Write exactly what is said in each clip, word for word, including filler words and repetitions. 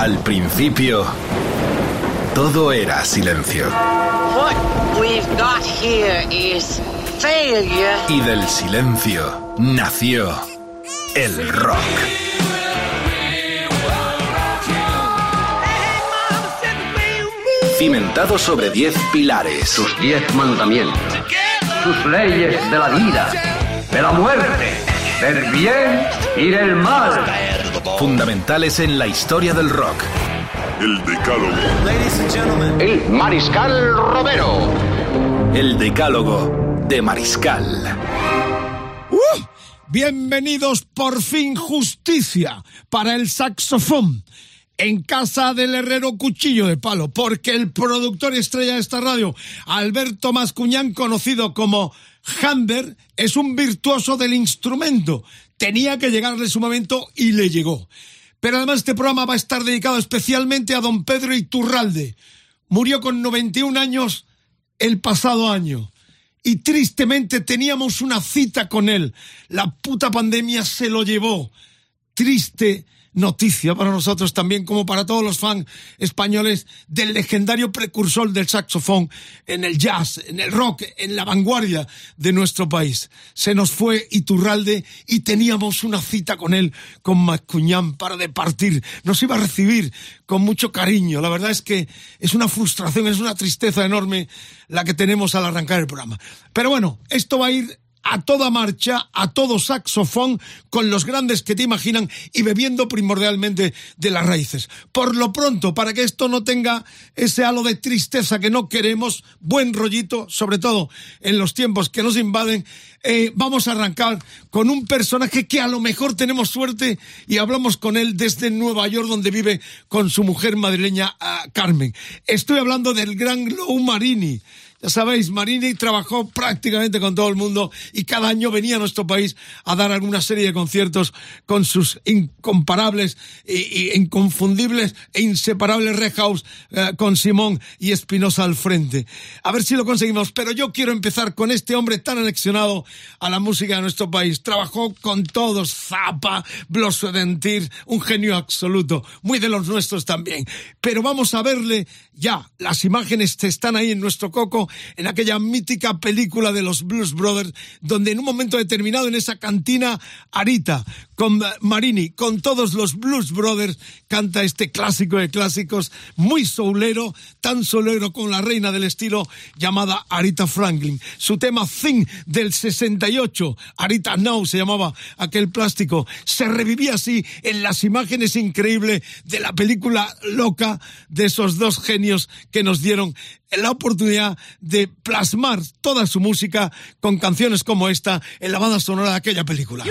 Al principio, todo era silencio. What we've got here is failure. Y del silencio nació el rock. Cimentado sobre diez pilares. Sus diez mandamientos. Sus leyes de la vida, de la muerte, del bien y del mal. Fundamentales en la historia del rock. El Decálogo. El Mariscal Romero. El Decálogo de Mariscal. ¡Uh! Bienvenidos, por fin, justicia para el saxofón. En casa del herrero Cuchillo de Palo, porque el productor estrella de esta radio, Alberto Mascuñán, conocido como Hander, es un virtuoso del instrumento. Tenía que llegarle su momento y le llegó. Pero además este programa va a estar dedicado especialmente a don Pedro Iturralde. Murió con noventa y un años el pasado año. Y tristemente teníamos una cita con él. La puta pandemia se lo llevó. Triste noticia para nosotros también, como para todos los fans españoles del legendario precursor del saxofón en el jazz, en el rock, en la vanguardia de nuestro país. Se nos fue Iturralde y teníamos una cita con él, con Mascuñán, para departir. Nos iba a recibir con mucho cariño. La verdad es que es una frustración, es una tristeza enorme la que tenemos al arrancar el programa. Pero bueno, esto va a ir a toda marcha, a todo saxofón, con los grandes que te imaginan y bebiendo primordialmente de las raíces. Por lo pronto, para que esto no tenga ese halo de tristeza que no queremos, buen rollito, sobre todo en los tiempos que nos invaden, eh, vamos a arrancar con un personaje que a lo mejor tenemos suerte y hablamos con él desde Nueva York, donde vive con su mujer madrileña, uh, Carmen. Estoy hablando del gran Lou Marini. Ya sabéis, Marini trabajó prácticamente con todo el mundo y cada año venía a nuestro país a dar alguna serie de conciertos con sus incomparables e, e inconfundibles e inseparables Red House, eh, con Simón y Espinosa al frente. A ver si lo conseguimos, pero yo quiero empezar con este hombre tan anexionado a la música de nuestro país. Trabajó con todos, Zappa, Blos Dentir, un genio absoluto, muy de los nuestros también. Pero vamos a verle ya, las imágenes están ahí en nuestro coco, en aquella mítica película de los Blues Brothers, donde en un momento determinado en esa cantina Arita, con Marini, con todos los Blues Brothers, canta este clásico de clásicos, muy soulero, tan soulero como la reina del estilo, llamada Aretha Franklin. Su tema Thing del sesenta y ocho, Aretha Now se llamaba aquel plástico, se revivía así en las imágenes increíbles de la película loca de esos dos genios que nos dieron la oportunidad de plasmar toda su música con canciones como esta en la banda sonora de aquella película.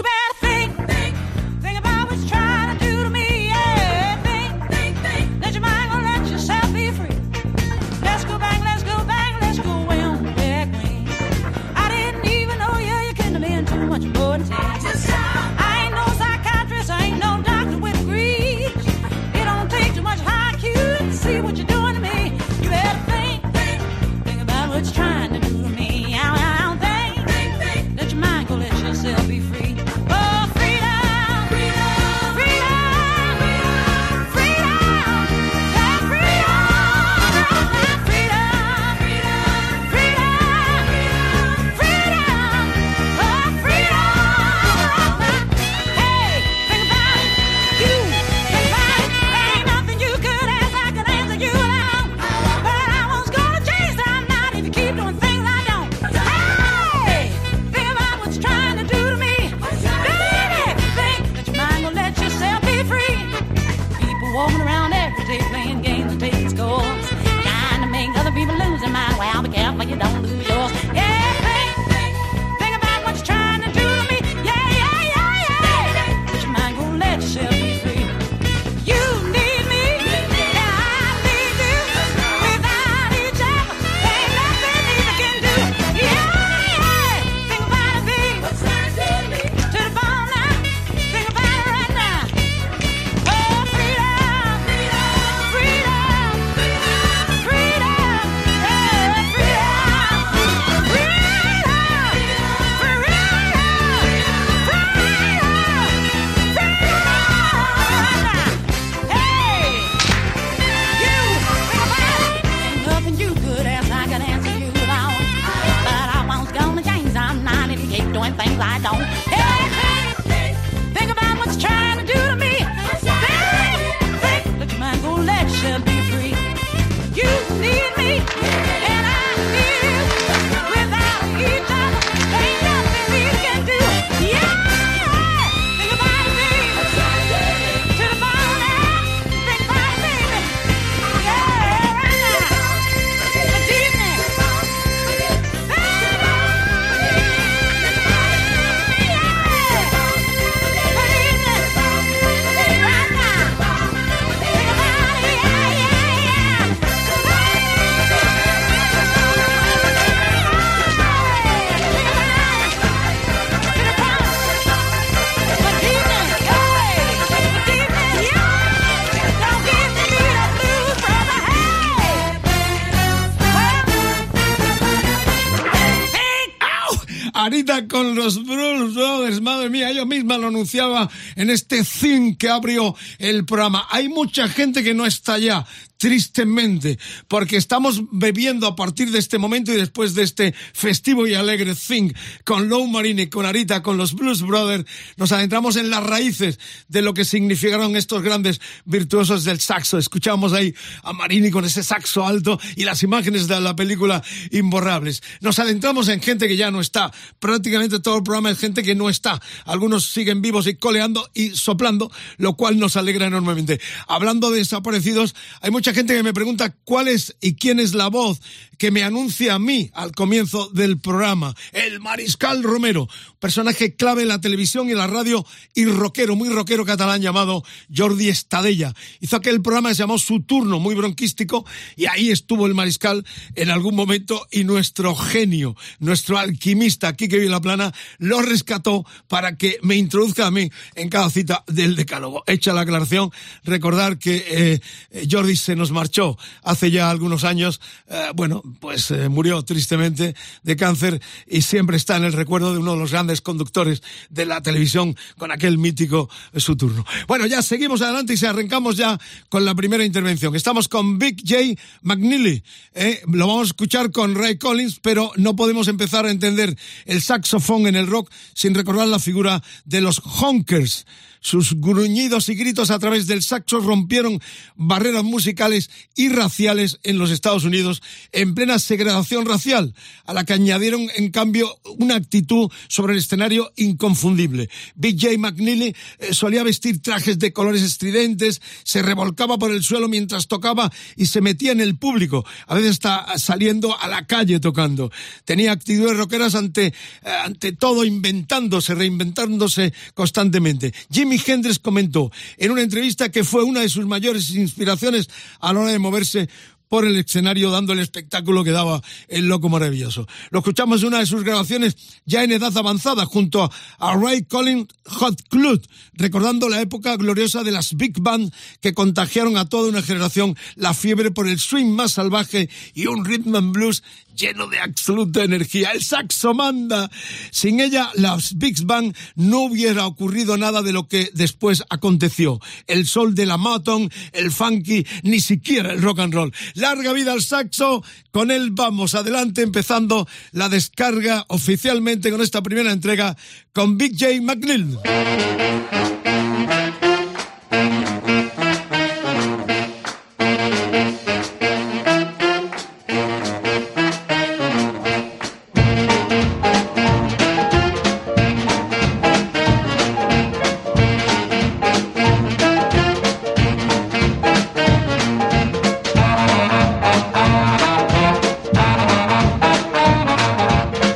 Arita con los Blues Brothers, madre mía, yo misma lo anunciaba en este theme que abrió el programa. Hay mucha gente que no está ya, tristemente, porque estamos bebiendo a partir de este momento y después de este festivo y alegre thing con Lou Marini, con Arita, con los Blues Brothers, nos adentramos en las raíces de lo que significaron estos grandes virtuosos del saxo. Escuchamos ahí a Marini con ese saxo alto y las imágenes de la película Imborrables. Nos adentramos en gente que ya no está. Prácticamente todo el programa es gente que no está. Algunos siguen vivos y coleando y soplando, lo cual nos alegra enormemente. Hablando de desaparecidos, hay mucha gente que me pregunta cuál es y quién es la voz que me anuncia a mí al comienzo del programa. El Mariscal Romero, personaje clave en la televisión y la radio y rockero, muy rockero catalán llamado Jordi Estadella. Hizo aquel programa que se llamó Su Turno, muy bronquístico, y ahí estuvo el Mariscal en algún momento y nuestro genio, nuestro alquimista Quique Vilaplana, lo rescató para que me introduzca a mí en cada cita del Decálogo. Hecha la aclaración, recordar que eh, Jordi se nos marchó hace ya algunos años, eh, bueno, pues eh, murió tristemente de cáncer y siempre está en el recuerdo de uno de los grandes conductores de la televisión con aquel mítico eh, Su Turno. Bueno, ya seguimos adelante y se arrancamos ya con la primera intervención. Estamos con Big J McNeely, eh, lo vamos a escuchar con Ray Collins, pero no podemos empezar a entender el saxofón en el rock sin recordar la figura de los honkers. Sus gruñidos y gritos a través del saxo rompieron barreras musicales y raciales en los Estados Unidos en plena segregación racial, a la que añadieron en cambio una actitud sobre el escenario inconfundible. Big J McNeely eh, solía vestir trajes de colores estridentes, se revolcaba por el suelo mientras tocaba y se metía en el público, a veces está saliendo a la calle tocando. Tenía actitudes rockeras ante, eh, ante todo, inventándose, reinventándose constantemente. Jimmy Hendrix comentó en una entrevista que fue una de sus mayores inspiraciones a la hora de moverse por el escenario dando el espectáculo que daba el Loco Maravilloso. Lo escuchamos en una de sus grabaciones ya en edad avanzada junto a Ray Collins Hot Club, recordando la época gloriosa de las big band que contagiaron a toda una generación la fiebre por el swing más salvaje y un rhythm and blues lleno de absoluta energía. El saxo manda. Sin ella, las big band no hubiera ocurrido nada de lo que después aconteció. El soul de la Motown, el funky, ni siquiera el rock and roll. Larga vida al saxo, con él vamos adelante, empezando la descarga oficialmente con esta primera entrega con Big J McNeely.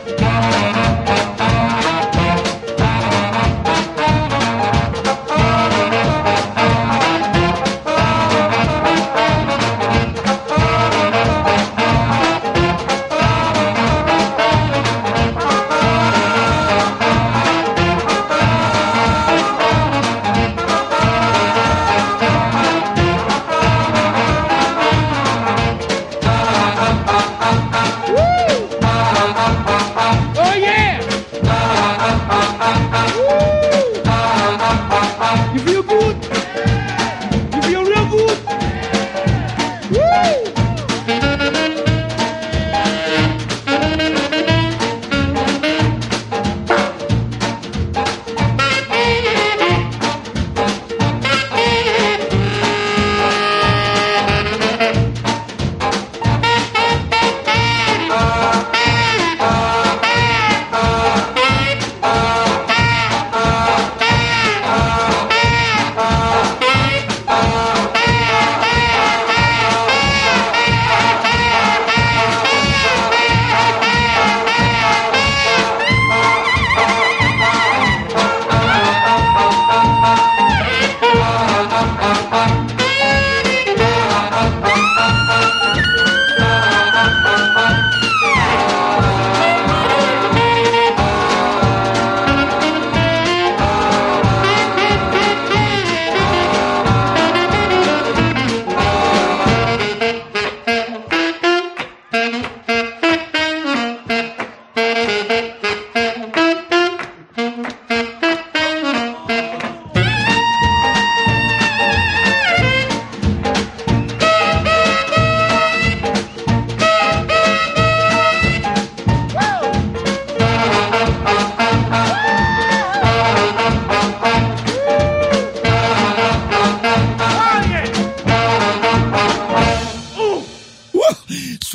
Oh,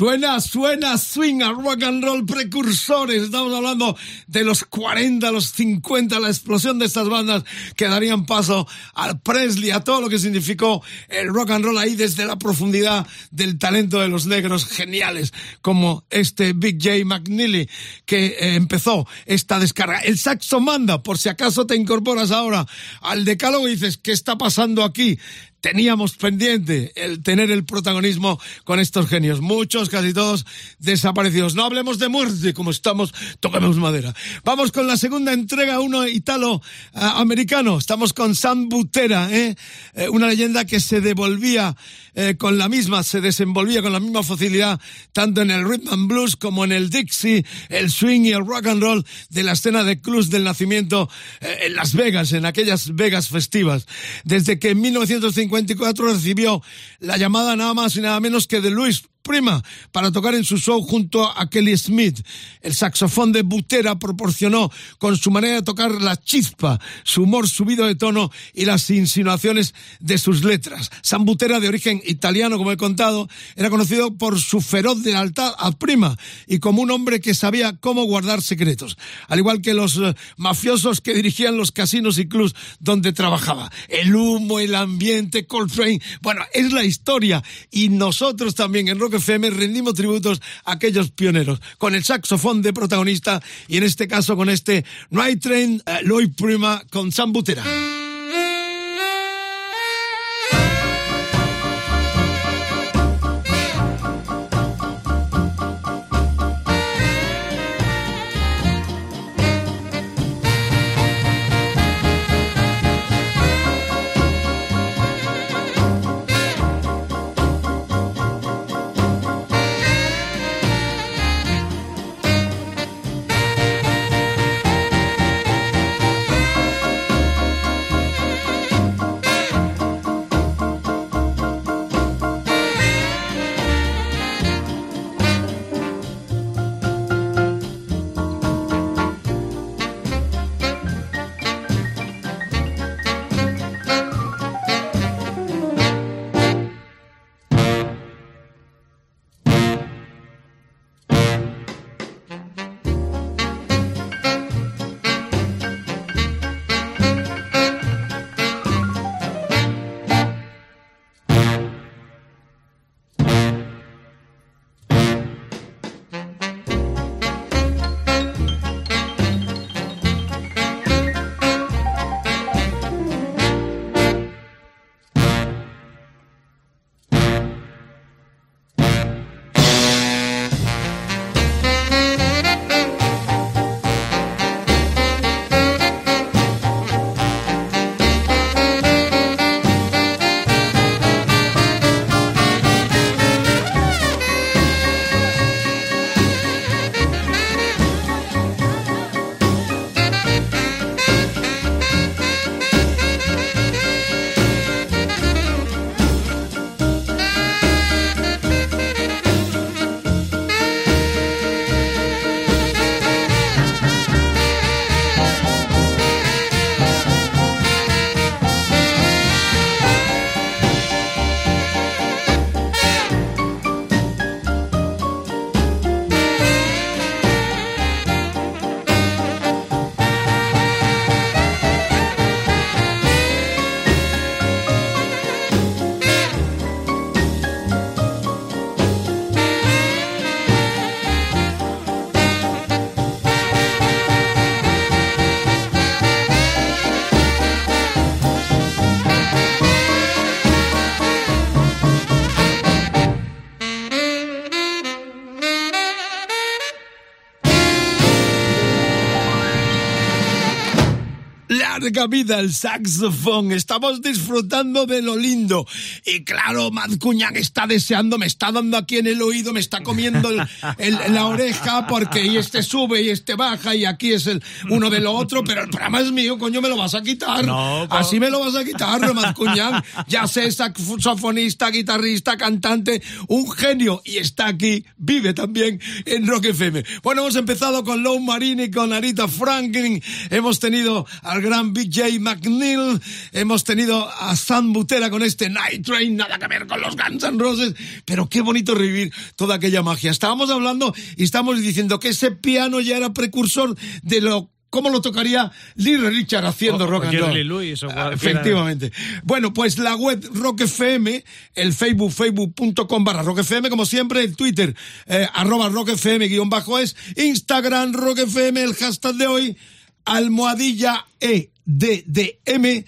Suena, suena, swing a rock and roll precursores. Estamos hablando de los cuarenta, los cincuenta, la explosión de estas bandas que darían paso al Presley, a todo lo que significó el rock and roll ahí desde la profundidad del talento de los negros geniales, como este Big J. McNeely, que eh, empezó esta descarga. El saxo manda, por si acaso te incorporas ahora al decálogo y dices, ¿qué está pasando aquí? Teníamos pendiente el tener el protagonismo con estos genios, muchos, casi todos desaparecidos. No hablemos de muerte, como estamos, toquemos madera. Vamos con la segunda entrega, uno italo-americano. Estamos con Sam Butera, ¿eh? Eh, una leyenda que se devolvía eh, con la misma, se desenvolvía con la misma facilidad, tanto en el rhythm and blues como en el Dixie, el swing y el rock and roll de la escena de clubs del nacimiento eh, en Las Vegas, en aquellas Vegas festivas. Desde que en mil novecientos cincuenta y cuatro recibió la llamada nada más y nada menos que de Louis Prima para tocar en su show junto a Kelly Smith. El saxofón de Butera proporcionó con su manera de tocar la chispa, su humor subido de tono y las insinuaciones de sus letras. Sam Butera, de origen italiano, como he contado, era conocido por su feroz lealtad a Prima y como un hombre que sabía cómo guardar secretos, al igual que los uh, mafiosos que dirigían los casinos y clubs donde trabajaba. El humo, el ambiente, Coltrane, bueno, es la historia, y nosotros también en Rock F M rendimos tributos a aquellos pioneros con el saxofón de protagonista, y en este caso con este Night Train, uh, Louis Prima con Sam Butera. Larga vida el saxofón, estamos disfrutando de lo lindo. Y claro, Madcuñán está deseando, me está dando aquí en el oído, me está comiendo el, el, la oreja, porque y este sube y este baja y aquí es el uno de lo otro, pero el programa es mío, coño, me lo vas a quitar. No, pero... Así me lo vas a quitar, Madcuñán. Ya sé, saxofonista, guitarrista, cantante, un genio, y está aquí, vive también en Rock F M. Bueno, hemos empezado con Lou Marini, con Aretha Franklin, hemos tenido al gran Ian B J McNeil, hemos tenido a Sam Butera con este Night Train, nada que ver con los Guns N' Roses, pero qué bonito revivir toda aquella magia. Estábamos hablando y estábamos diciendo que ese piano ya era precursor de lo ¿cómo lo tocaría Little Richard haciendo o, rock and roll? Lewis, o ah, efectivamente. Bueno, pues la web Rock F M, el Facebook, facebook.com barra Rock F M, como siempre, el Twitter, eh, arroba Rock F M guión bajo es, Instagram Rock F M, el hashtag de hoy, almohadilla E D D M,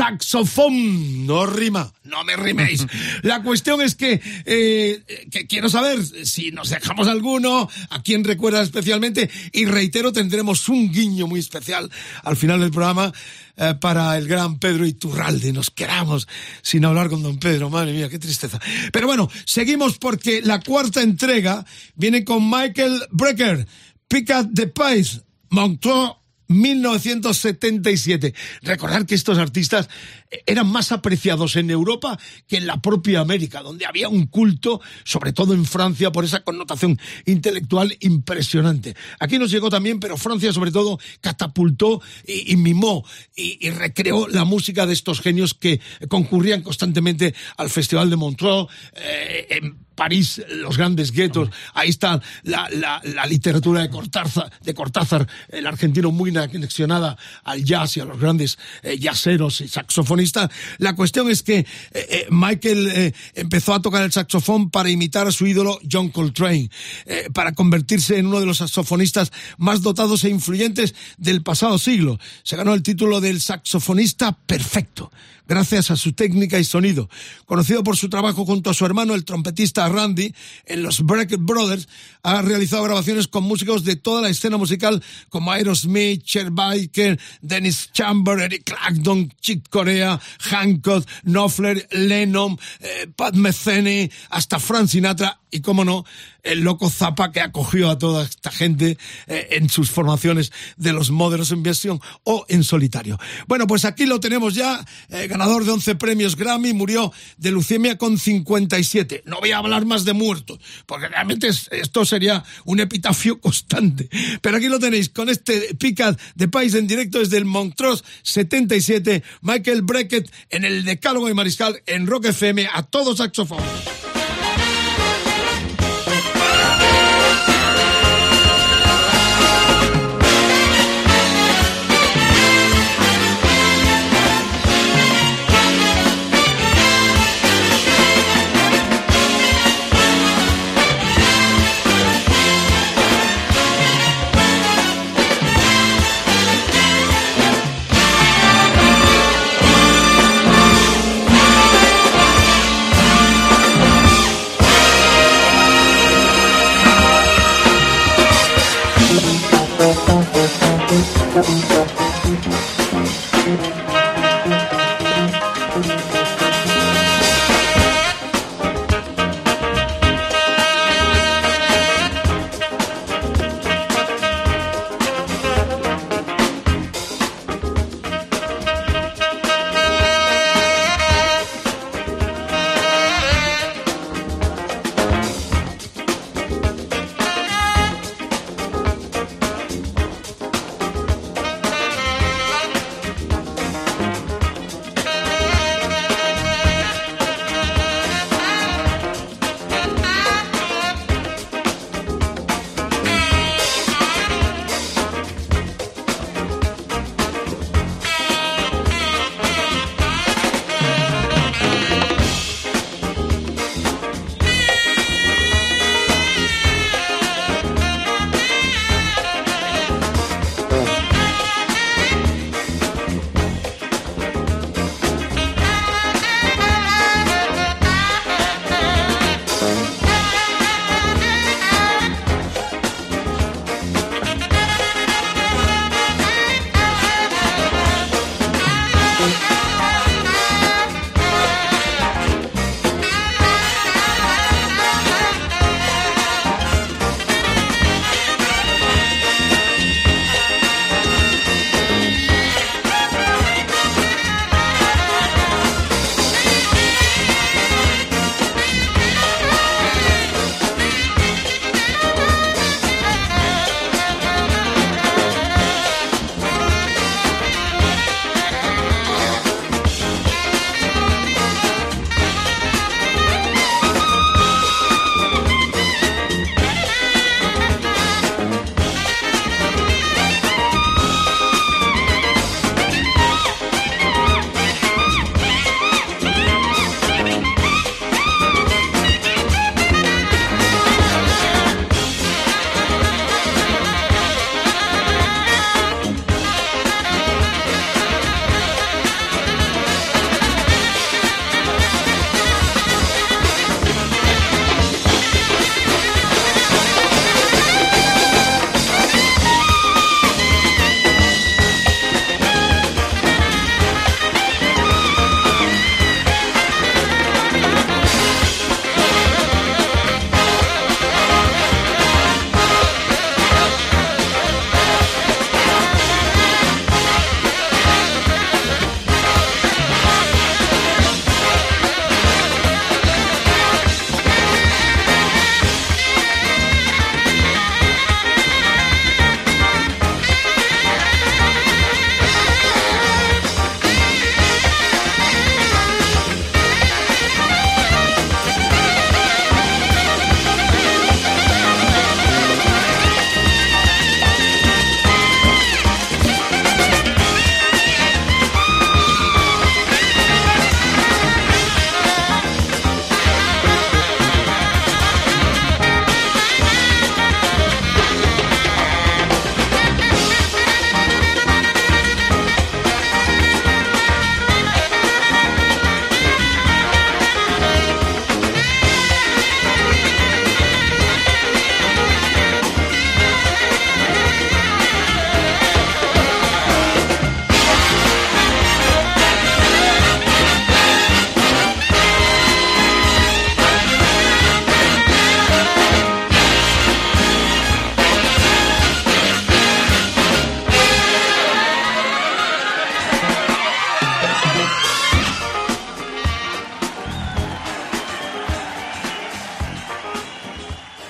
saxofón. No rima, no me riméis. La cuestión es que, eh, que quiero saber si nos dejamos alguno, a quién recuerda especialmente, y reitero, tendremos un guiño muy especial al final del programa eh, para el gran Pedro Iturralde. Nos quedamos sin hablar con don Pedro, madre mía, qué tristeza. Pero bueno, seguimos porque la cuarta entrega viene con Michael Brecker, Pick Up the Pace, Montreux, mil novecientos setenta y siete. Recordar que estos artistas eran más apreciados en Europa que en la propia América, donde había un culto, sobre todo en Francia, por esa connotación intelectual impresionante. Aquí nos llegó también, pero Francia sobre todo catapultó y, y mimó y, y recreó la música de estos genios que concurrían constantemente al Festival de Montreux, eh, en París, los grandes guetos. Ahí está la, la, la literatura de Cortázar, de Cortázar, el argentino muy anexionada al jazz y a los grandes eh, jazzeros y saxofonistas. La cuestión es que eh, eh, Michael eh, empezó a tocar el saxofón para imitar a su ídolo John Coltrane, eh, para convertirse en uno de los saxofonistas más dotados e influyentes del pasado siglo. Se ganó el título del saxofonista perfecto, gracias a su técnica y sonido. Conocido por su trabajo junto a su hermano, el trompetista Randy, en los Brecker Brothers, ha realizado grabaciones con músicos de toda la escena musical como Aerosmith, Chet Baker, Dennis Chambers, Eric Clapton, Chick Corea, Hancock, Knopfler, Lennon, eh, Pat Metheny, hasta Frank Sinatra y, cómo no, el loco Zappa, que acogió a toda esta gente eh, en sus formaciones de los Modelos en versión o en solitario. Bueno, pues aquí lo tenemos ya, eh, ganador de once premios Grammy, murió de leucemia con cincuenta y siete. No voy a hablar más de muertos, porque realmente es, esto sería un epitafio constante. Pero aquí lo tenéis, con este Pick Up the Pace en directo desde el Montreux setenta y siete, Michael Brecker en el Decálogo de Mariscal en Rock F M, a todos saxofones.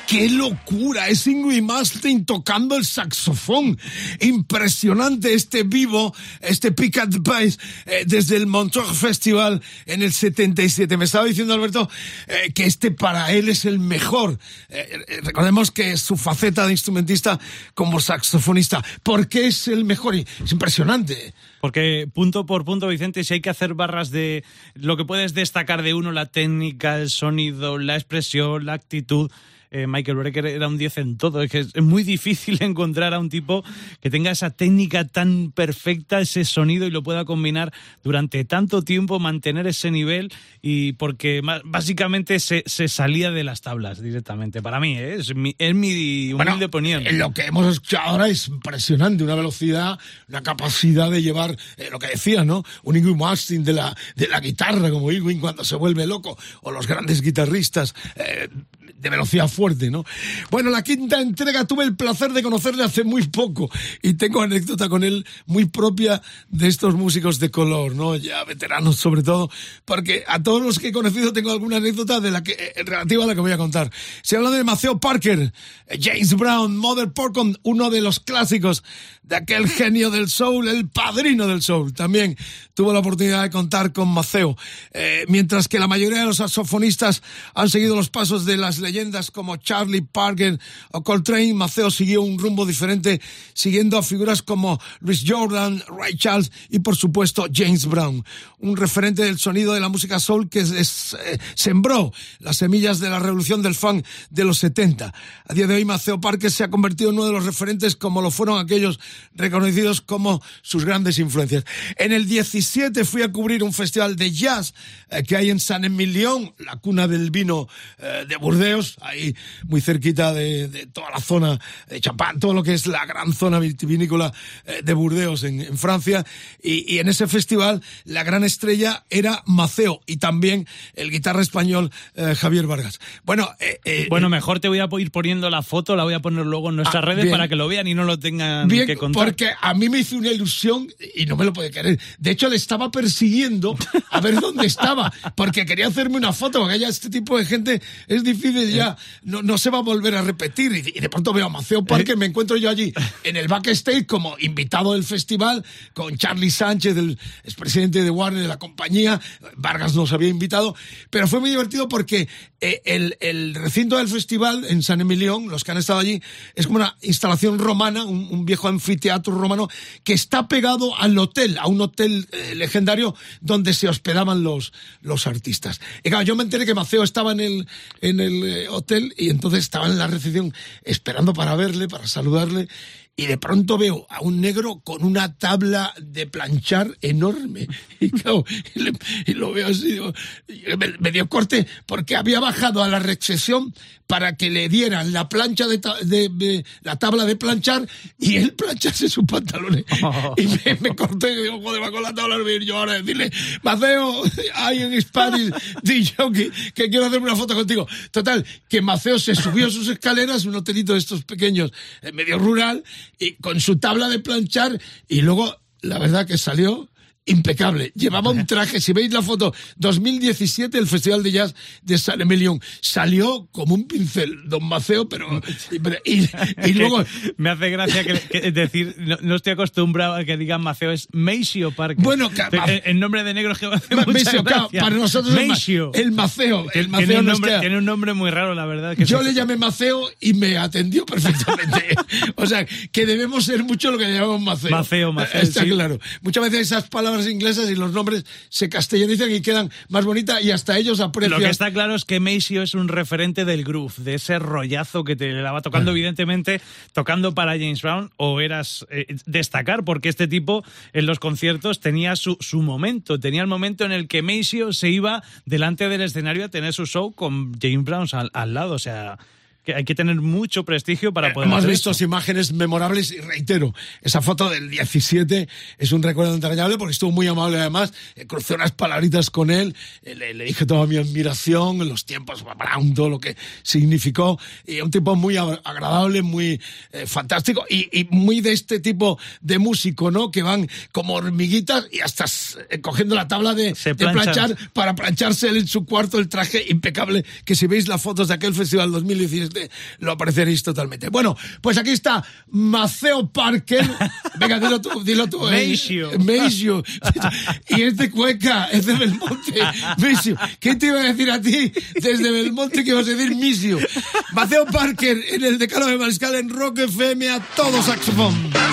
¡Qué locura! Es Yngwie Malmsteen tocando el saxofón. Impresionante este vivo, este Pick at the Pace, eh, desde el Montreux Festival en el setenta y siete. Me estaba diciendo Alberto eh, que este para él es el mejor. Eh, eh, recordemos que su faceta de instrumentista como saxofonista. ¿Por qué es el mejor? Es impresionante. Porque punto por punto, Vicente, si hay que hacer barras de lo que puedes destacar de uno, la técnica, el sonido, la expresión, la actitud... Eh, Michael Brecker era un diez en todo. Es que es muy difícil encontrar a un tipo que tenga esa técnica tan perfecta, ese sonido, y lo pueda combinar durante tanto tiempo, mantener ese nivel, y porque básicamente se, se salía de las tablas directamente. Para mí, ¿eh? es mi, es mi humilde bueno, opinión. Lo que hemos escuchado ahora es impresionante, una velocidad, una capacidad de llevar, eh, lo que decía, ¿no? Un Yngwie Malmsteen de la, de la guitarra, como Yngwie cuando se vuelve loco, o los grandes guitarristas eh, de velocidad fuerte, ¿no? Bueno, la quinta entrega tuve el placer de conocerle hace muy poco y tengo anécdota con él muy propia de estos músicos de color, ¿no? Ya veteranos sobre todo, porque a todos los que he conocido tengo alguna anécdota de la que eh, relativa a la que voy a contar. Se habla de Maceo Parker, eh, James Brown, Mother Porcon, uno de los clásicos de aquel genio del soul, el padrino del soul. También tuvo la oportunidad de contar con Maceo. Eh, mientras que la mayoría de los saxofonistas han seguido los pasos de las leyendas como Charlie Parker o Coltrane, Maceo siguió un rumbo diferente, siguiendo a figuras como Louis Jordan, Ray Charles y, por supuesto, James Brown. Un referente del sonido de la música soul que es, eh, sembró las semillas de la revolución del funk de los setenta. A día de hoy, Maceo Parker se ha convertido en uno de los referentes, como lo fueron aquellos reconocidos como sus grandes influencias. En el diecisiete fui a cubrir un festival de jazz eh, que hay en Saint-Emilion, la cuna del vino eh, de Burdeos, ahí muy cerquita de, de toda la zona de Champagne, todo lo que es la gran zona vitivinícola eh, de Burdeos en, en Francia, y, y en ese festival la gran estrella era Maceo y también el guitarra español eh, Javier Vargas. Bueno, eh, eh, bueno, mejor te voy a ir poniendo la foto, la voy a poner luego en nuestras ah, redes bien. para que lo vean y no lo tengan bien, que contar. Porque a mí me hizo una ilusión y no me lo puede creer. De hecho, le estaba persiguiendo a ver dónde estaba, porque quería hacerme una foto, porque ya este tipo de gente es difícil, ya no, no se va a volver a repetir. Y, y de pronto veo a Maceo Parker, me encuentro yo allí en el backstage como invitado del festival, con Charlie Sánchez, el expresidente de Warner, de la compañía. Vargas nos había invitado, pero fue muy divertido porque eh, el, el recinto del festival en Saint-Emilion, los que han estado allí, es como una instalación romana, un, un viejo anfiteatro romano que está pegado al hotel, a un hotel eh, legendario donde se hospedaban los, los artistas. Y claro, yo me enteré que Maceo estaba en el, en el eh, hotel y entonces estaba en la recepción esperando para verle, para saludarle. Y de pronto veo a un negro con una tabla de planchar enorme. Y claro, y, le, y lo veo así, digo, me, me dio corte porque había bajado a la recepción para que le dieran la plancha de, ta, de, de la tabla de planchar y él planchase sus pantalones. Oh. Y me, me corté y digo, joder, va con la tabla, voy a ir yo ahora a decirle, Maceo, hay en Spanish, dicho que, que quiero hacerme una foto contigo. Total, que Maceo se subió a sus escaleras, un hotelito de estos pequeños, medio rural, y con su tabla de planchar, y luego la verdad que salió impecable. Llevaba un traje, si veis la foto, dos mil diecisiete, el Festival de Jazz de Saint-Emilion. Salió como un pincel, don Maceo, pero... Y, y luego... Me hace gracia que, que decir, no, no estoy acostumbrado a que digan Maceo, es Maceo Parker. Bueno, el, el nombre de negro es que me hace mucha Maceo, gracia. Claro, para nosotros Maceo. El Maceo. El Maceo tiene, un no nombre, está... tiene un nombre muy raro, la verdad. Que Yo se... le llamé Maceo y me atendió perfectamente. O sea, que debemos ser mucho lo que llamamos Maceo. Maceo, Maceo, Está sí. claro. Muchas veces esas palabras inglesas y los nombres se castellanizan y quedan más bonitas y hasta ellos aprecian. Lo que está claro es que Maceo es un referente del groove, de ese rollazo que te la va tocando, bueno. Evidentemente, tocando para James Brown, o eras eh, destacar, porque este tipo en los conciertos tenía su, su momento, tenía el momento en el que Maceo se iba delante del escenario a tener su show con James Brown al, al lado, o sea... que hay que tener mucho prestigio para poder Hemos hacer visto esto. Imágenes memorables y reitero, esa foto del diecisiete es un recuerdo entrañable porque estuvo muy amable además, eh, crucé unas palabritas con él, eh, le, le dije toda mi admiración, los tiempos, Brown, todo lo que significó, y un tipo muy agradable, muy eh, fantástico y, y muy de este tipo de músico, ¿no? Que van como hormiguitas y hasta eh, cogiendo la tabla de, de planchar para plancharse él en su cuarto el traje impecable, que si veis las fotos de aquel festival dos mil diecisiete seguramente lo apreciaréis totalmente. Bueno, pues aquí está Maceo Parker. Venga, dilo tú, dilo tú. Meisio. Eh, Meisio. Y es de Cuenca, es de Belmonte. Meisio. ¿Qué te iba a decir a ti desde Belmonte que ibas a decir Misio? Maceo Parker en el Decálogo de Mariscal en Rock F M a todo saxofón.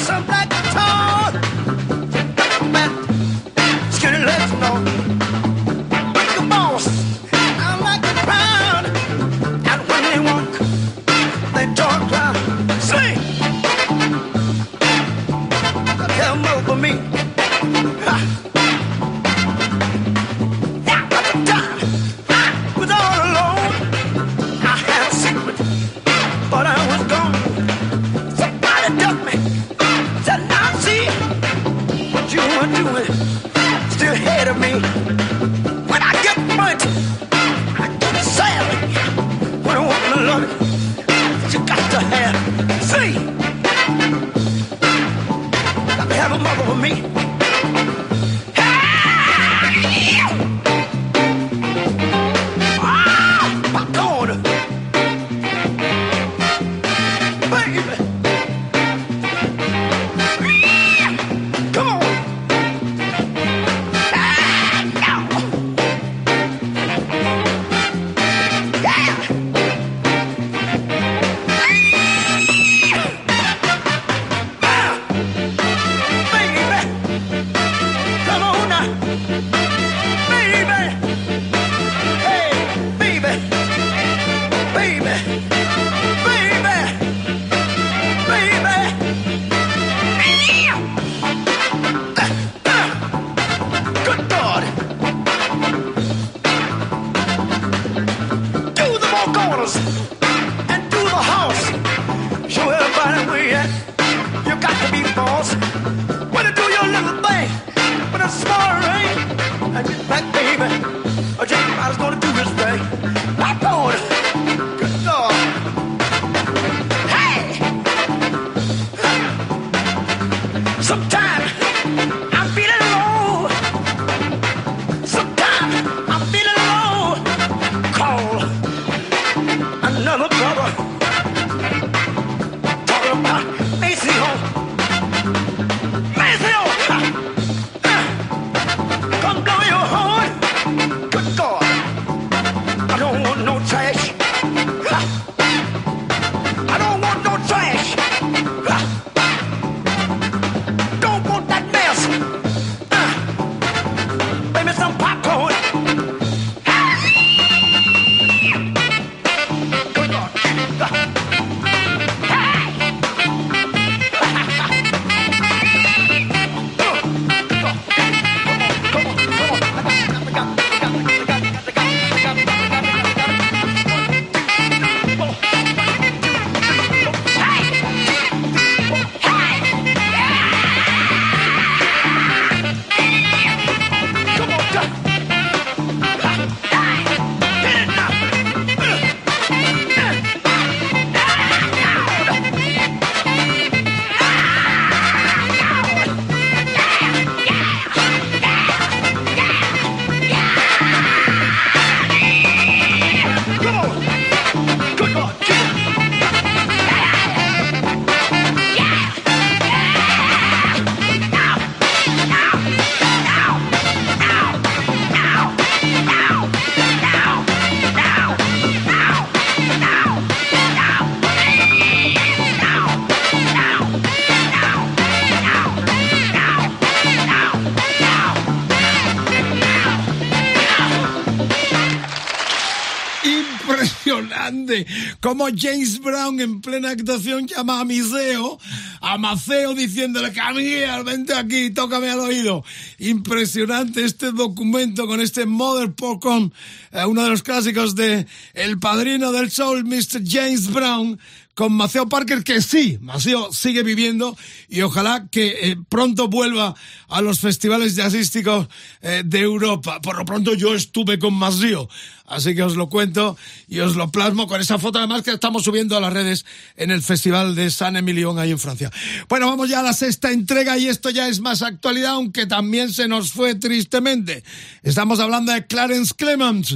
Como James Brown en plena actuación llama a Miseo, a Maceo diciéndole: Camille, vente aquí, tócame al oído. Impresionante este documento con este Mother Popcorn, eh, uno de los clásicos de El Padrino del Soul, mister James Brown, con Maceo Parker, que sí, Maceo sigue viviendo y ojalá que eh, pronto vuelva a los festivales jazzísticos eh, de Europa. Por lo pronto yo estuve con Maceo, así que os lo cuento y os lo plasmo con esa foto además que estamos subiendo a las redes en el Festival de Saint-Émilion ahí en Francia. Bueno, vamos ya a la sexta entrega y esto ya es más actualidad, aunque también se nos fue tristemente. Estamos hablando de Clarence Clemons,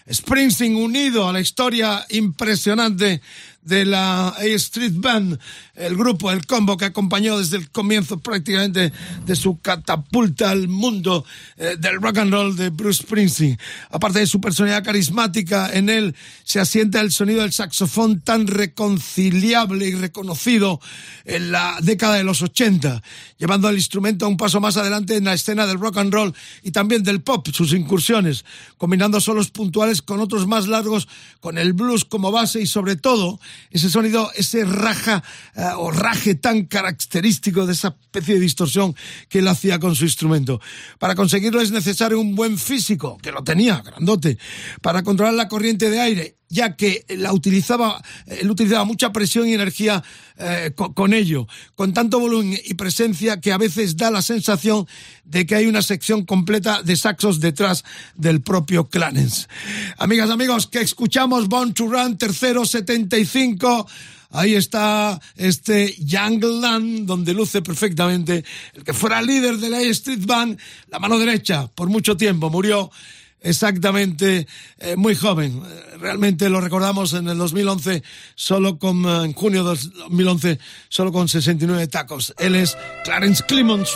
Springsteen unido a la historia impresionante de la A Street Band, el grupo, el combo que acompañó desde el comienzo prácticamente de su catapulta al mundo eh, del rock and roll de Bruce Springsteen. Aparte de su personalidad carismática, en él se asienta el sonido del saxofón tan reconciliable y reconocido en la década de los ochenta, llevando el instrumento a un paso más adelante en la escena del rock and roll y también del pop, sus incursiones, combinando solos puntuales con otros más largos, con el blues como base y sobre todo ese sonido, ese raja uh, o raje tan característico de esa especie de distorsión que él hacía con su instrumento. Para conseguirlo es necesario un buen físico, que lo tenía, grandote, para controlar la corriente de aire, ya que la utilizaba, él utilizaba mucha presión y energía eh, con, con ello, con tanto volumen y presencia que a veces da la sensación de que hay una sección completa de saxos detrás del propio Clarence. Amigas, amigos, que escuchamos Born to Run, tercero, setenta y cinco. Ahí está este Young Land, donde luce perfectamente el que fuera líder de la A Street Band, la mano derecha, por mucho tiempo, murió exactamente eh, muy joven. Realmente lo recordamos en el dos mil once, solo con, en junio de dos mil once, solo con sesenta y nueve tacos. Él es Clarence Clemons.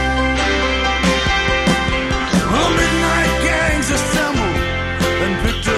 Picked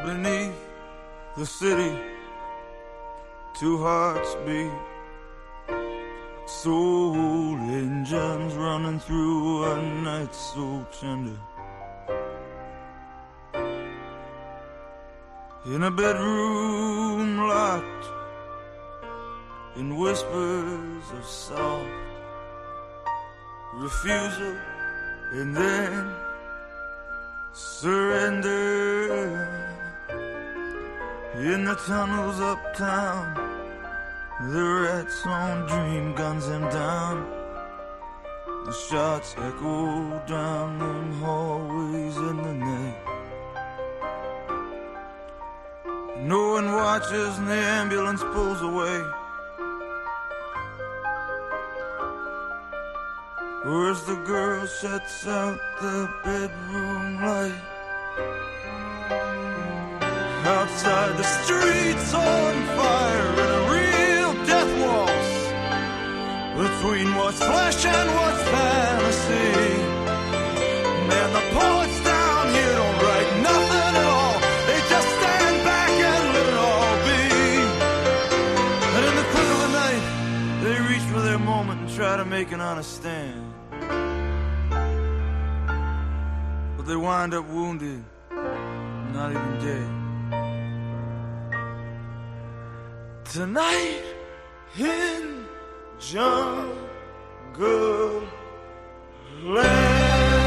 beneath the city, two hearts beat, soul engines running through a night so tender. In a bedroom locked in whispers of soft refusal and then surrender. In the tunnels uptown, the rats on dream guns them down. The shots echo down them hallways in the night. No one watches and the ambulance pulls away. Or as the girl shuts out the bedroom light. Outside the streets on fire in a real death waltz between what's flesh and what's fantasy. Man, the poets down here don't write nothing at all. They just stand back and let it all be. And in the quick of the night, they reach for their moment and try to make an honest stand. But they wind up wounded, not even dead. Tonight in Jungle Land.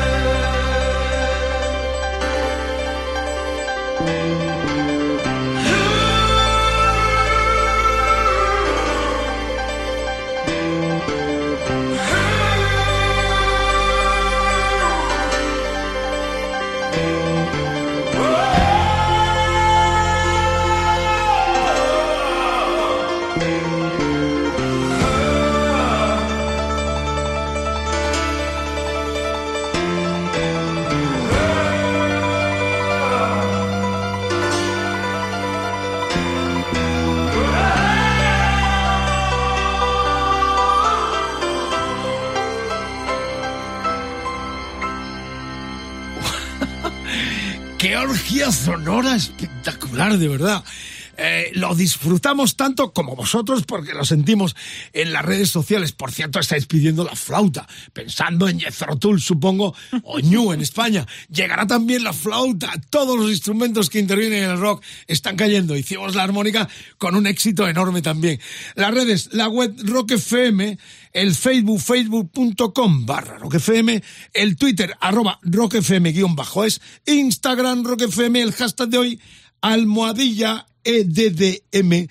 ¡Qué orgía sonora espectacular, de verdad! Eh, lo disfrutamos tanto como vosotros porque lo sentimos en las redes sociales. Por cierto, estáis pidiendo la flauta, pensando en Jethro Tull, supongo, o Ñu en España. Llegará también la flauta. Todos los instrumentos que intervienen en el rock están cayendo. Hicimos la armónica con un éxito enorme también. Las redes, la web Rock F M, el Facebook, facebook.com barra Rock F M, el Twitter, arroba Rock F M guión bajo es, Instagram Rock F M, el hashtag de hoy, almohadilla E D D M,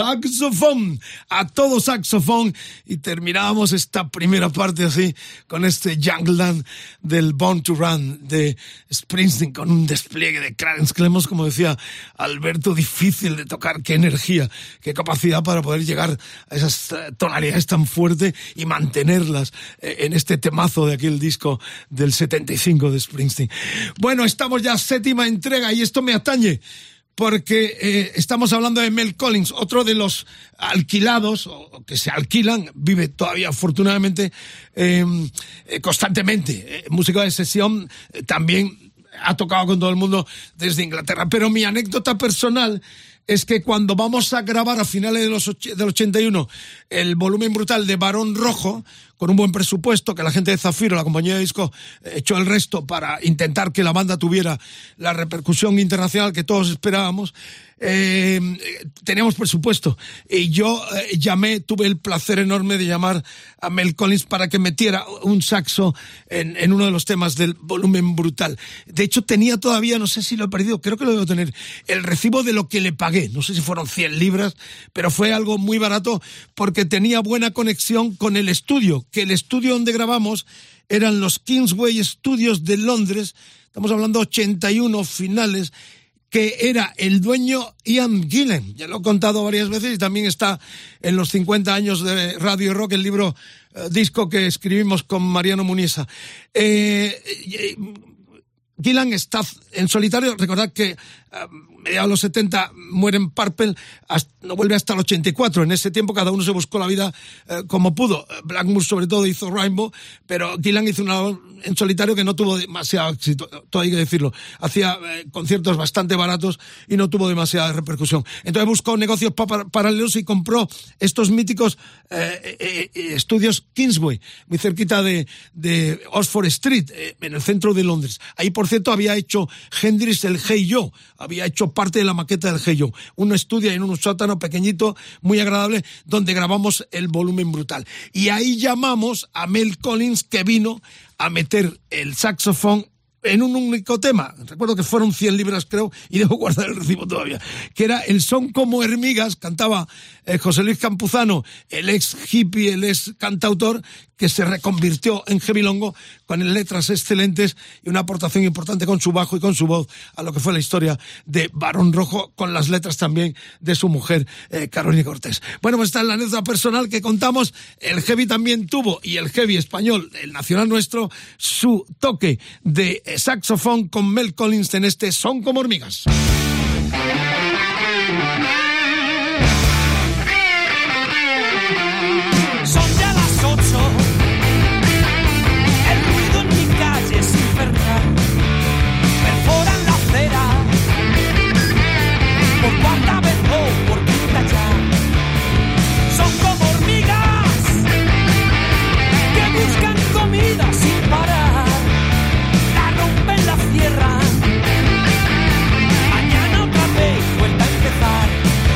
saxofón, a todo saxofón. Y terminábamos esta primera parte así, con este Jungleland del Born to Run de Springsteen, con un despliegue de Clarence Clemons, como decía Alberto, difícil de tocar. Qué energía, qué capacidad para poder llegar a esas tonalidades tan fuertes y mantenerlas en este temazo de aquel disco del setenta y cinco de Springsteen. Bueno, estamos ya séptima entrega y esto me atañe, porque eh, estamos hablando de Mel Collins, otro de los alquilados, o que se alquilan, vive todavía afortunadamente eh, eh, constantemente, eh, músico de sesión, eh, también ha tocado con todo el mundo desde Inglaterra. Pero mi anécdota personal es que cuando vamos a grabar a finales de los och- del ochenta y uno el volumen brutal de Barón Rojo, con un buen presupuesto, que la gente de Zafiro, la compañía de disco, echó el resto para intentar que la banda tuviera la repercusión internacional que todos esperábamos, eh, teníamos presupuesto. Y yo eh, llamé, tuve el placer enorme de llamar a Mel Collins para que metiera un saxo en, en uno de los temas del volumen brutal. De hecho, tenía todavía, no sé si lo he perdido, creo que lo debo tener, el recibo de lo que le pagué. No sé si fueron cien libras, pero fue algo muy barato porque tenía buena conexión con el estudio, que el estudio donde grabamos eran los Kingsway Studios de Londres. Estamos hablando ochenta y uno finales, que era el dueño Ian Gillan. Ya lo he contado varias veces y también está en los cincuenta años de Radio Rock, el libro eh, disco que escribimos con Mariano Muniesa. Eh, Gillan está en solitario. Recordad que a mediados de los setenta mueren Purple, hasta, no vuelve hasta el ochenta y cuatro. En ese tiempo cada uno se buscó la vida eh, como pudo. Blackmore sobre todo hizo Rainbow, pero Gillan hizo una labor en solitario que no tuvo demasiado éxito, todo hay que decirlo. Hacía eh, conciertos bastante baratos y no tuvo demasiada repercusión. Entonces buscó negocios pa- paralelos y compró estos míticos eh, eh, eh, estudios Kingsway, muy cerquita de, de Oxford Street, eh, en el centro de Londres. Ahí, por cierto, había hecho Hendrix el Hey Joe, había hecho parte de la maqueta del Hey Joe. Un estudio en un sótano pequeñito, muy agradable, donde grabamos el volumen brutal. Y ahí llamamos a Mel Collins, que vino a meter el saxofón en un único tema. Recuerdo que fueron cien libras, creo, y debo guardar el recibo todavía, que era el Son como hormigas. Cantaba eh, José Luis Campuzano, el ex hippie, el ex cantautor, que se reconvirtió en Gemilongo con letras excelentes y una aportación importante con su bajo y con su voz a lo que fue la historia de Barón Rojo, con las letras también de su mujer, eh, Carolina Cortés. Bueno, pues está en la anécdota personal que contamos. El heavy también tuvo, y el heavy español, el nacional nuestro, su toque de saxofón con Mel Collins en este Son como hormigas. Son ya las ocho. El ruido en mi calle es infernal. Perforan la acera. Por cuarta vez o por quinta ya. Son como hormigas que buscan comida sin parar. La rompen, la cierran. Mañana otra vez vuelta a empezar.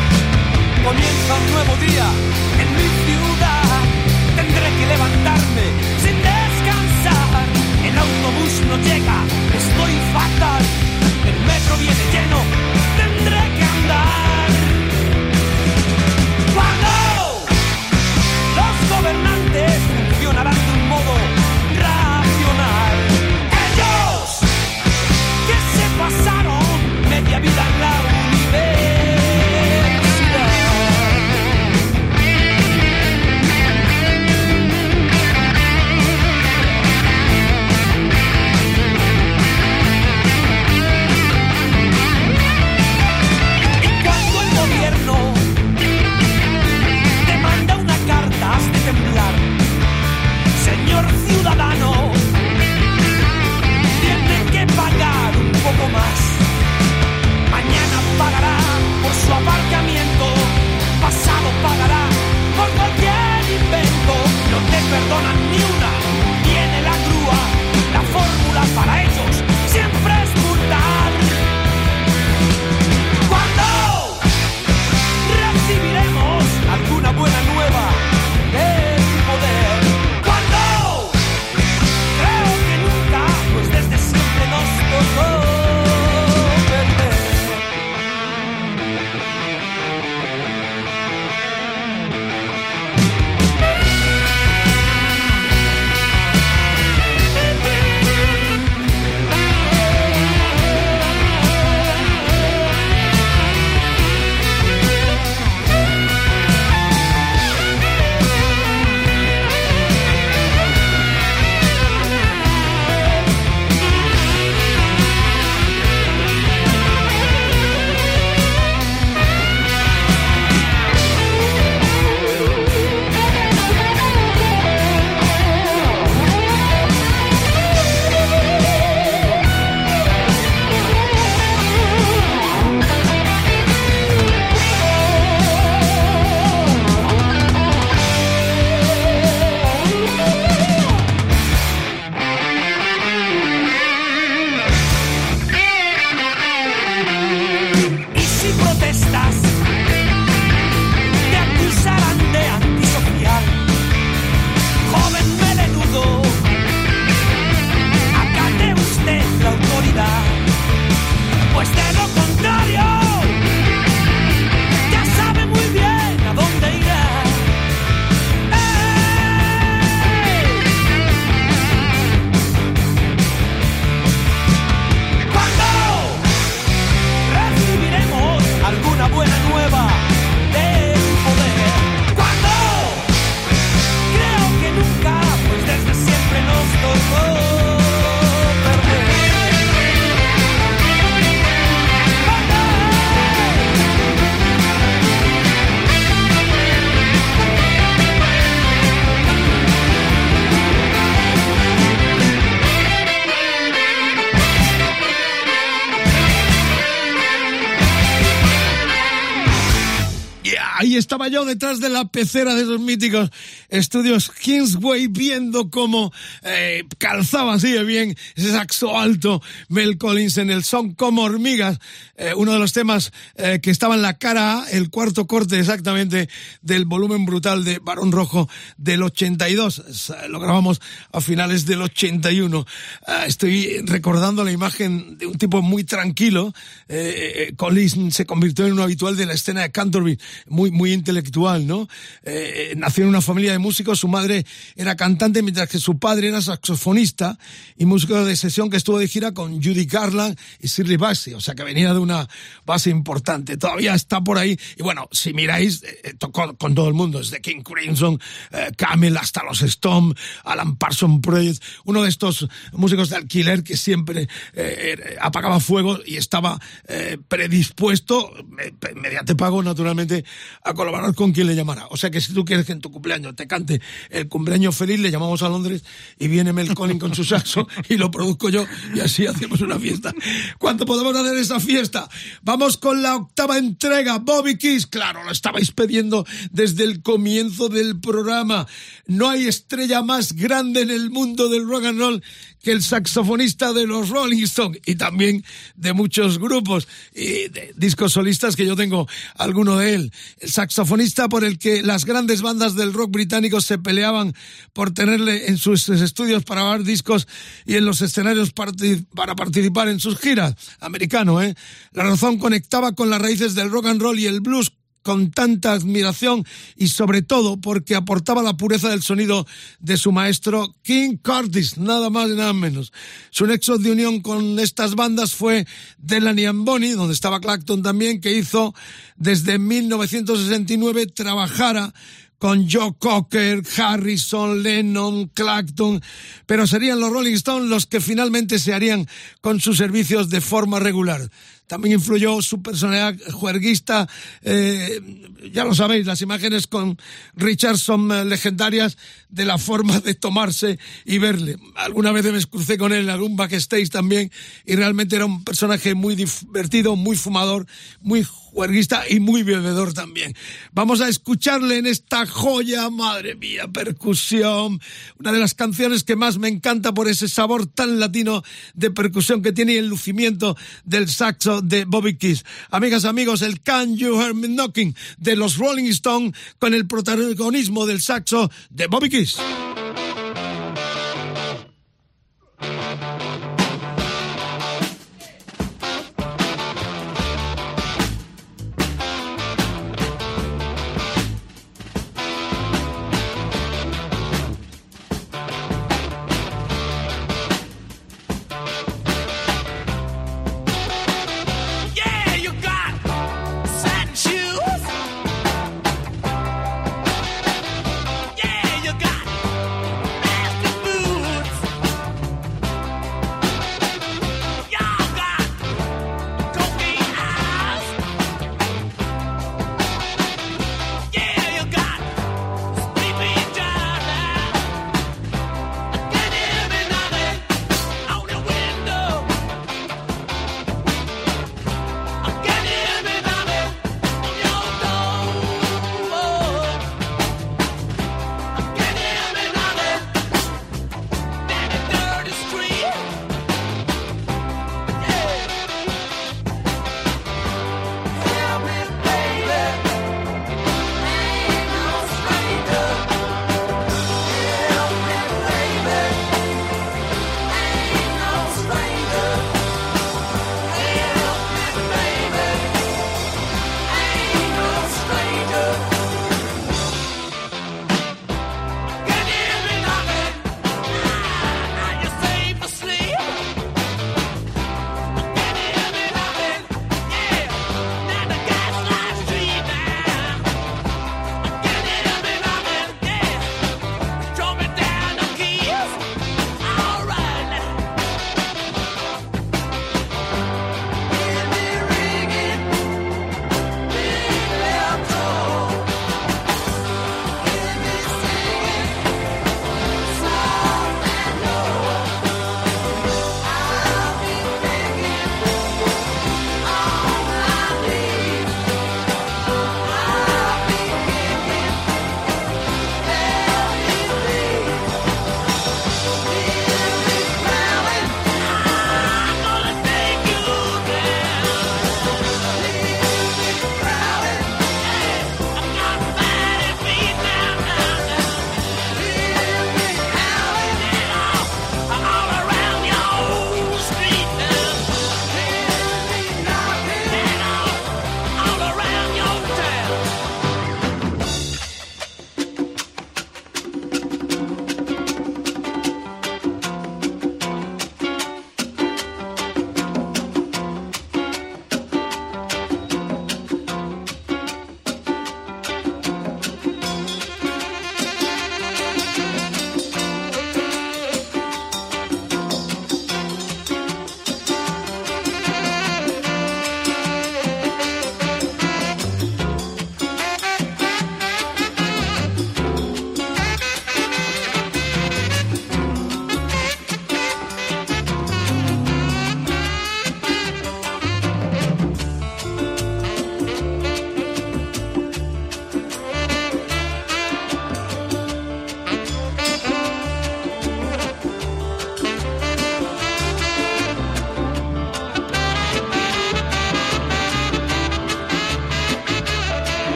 Ahí estaba yo detrás de la pecera de esos míticos estudios Kingsway, viendo cómo eh, calzaba así de bien ese saxo alto Mel Collins en el Son como hormigas, eh, uno de los temas eh, que estaba en la cara A, el cuarto corte exactamente del volumen brutal de Barón Rojo del ochenta y dos. Lo grabamos a finales del ochenta y uno. Uh, estoy recordando la imagen de un tipo muy tranquilo. Eh, eh, Collins se convirtió en un habitual de la escena de Canterbury, muy, muy intelectual, ¿no? Eh, nació en una familia de músicos, su madre era cantante, mientras que su padre era saxofonista y músico de sesión que estuvo de gira con Judy Garland y Shirley Bassey, o sea que venía de una base importante. Todavía está por ahí, y bueno, si miráis, eh, tocó con todo el mundo, desde King Crimson, eh, Camel, hasta los Storm, Alan Parsons Project, uno de estos músicos de alquiler que siempre eh, apagaba fuego y estaba eh, predispuesto, eh, mediante pago naturalmente, a colaborar con quien le llamara. O sea que si tú quieres que en tu cumpleaños te cante el cumpleaños feliz, le llamamos a Londres y viene Mel Collins con su saxo y lo produzco yo y así hacemos una fiesta. ¿Cuánto podemos hacer esa fiesta? Vamos con la octava entrega, Bobby Keys. Claro, lo estabais pidiendo desde el comienzo del programa. No hay estrella más grande en el mundo del rock and roll que el saxofonista de los Rolling Stones y también de muchos grupos y de discos solistas, que yo tengo alguno de él. El saxofonista por el que las grandes bandas del rock británico se peleaban por tenerle en sus estudios para grabar discos y en los escenarios parti- para participar en sus giras. Americano, ¿eh? La razón, conectaba con las raíces del rock and roll y el blues con tanta admiración y sobre todo porque aportaba la pureza del sonido de su maestro King Curtis, nada más y nada menos. Su nexo de unión con estas bandas fue Delaney and Bonnie, donde estaba Clapton también, que hizo desde mil novecientos sesenta y nueve trabajara con Joe Cocker, Harrison, Lennon, Clapton, pero serían los Rolling Stones los que finalmente se harían con sus servicios de forma regular. También influyó su personalidad juerguista, eh, ya lo sabéis, las imágenes con Richard son eh, legendarias de la forma de tomarse y verle. Alguna vez me crucé con él en algún backstage también y realmente era un personaje muy divertido, muy fumador, muy juerguista y muy bebedor también. Vamos a escucharle en esta joya, madre mía, percusión, una de las canciones que más me encanta por ese sabor tan latino de percusión que tiene y el lucimiento del saxo de Bobby Keys. Amigas, amigos, el Can You Hear Me Knocking de los Rolling Stones con el protagonismo del saxo de Bobby Keys.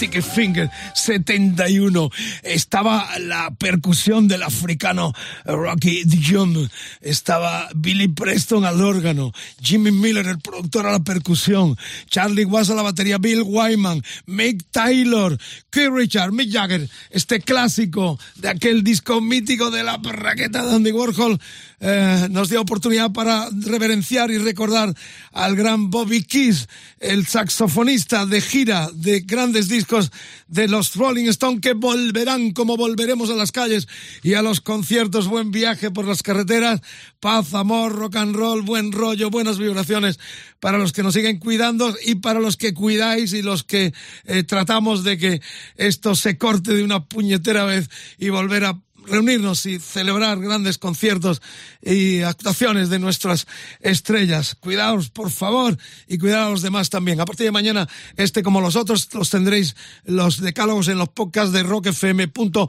Sticky Finger setenta y uno. Estaba la percusión del africano Rocky Dijon, estaba Billy Preston al órgano, Jimmy Miller, el productor, a la percusión, Charlie Watts a la batería, Bill Wyman, Mick Taylor, Keith Richards, Mick Jagger, este clásico de aquel disco mítico de la raqueta de Andy Warhol. Eh, nos dio oportunidad para reverenciar y recordar al gran Bobby Keys, el saxofonista de gira de grandes discos de los Rolling Stones, que volverán como volveremos a las calles y a los conciertos. Buen viaje por las carreteras, paz, amor, rock and roll, buen rollo, buenas vibraciones para los que nos siguen cuidando y para los que cuidáis y los que eh, tratamos de que esto se corte de una puñetera vez y volver a reunirnos y celebrar grandes conciertos y actuaciones de nuestras estrellas. Cuidaos, por favor, y cuidad a los demás también. A partir de mañana, este como los otros, los tendréis los decálogos en los podcasts de rock f m punto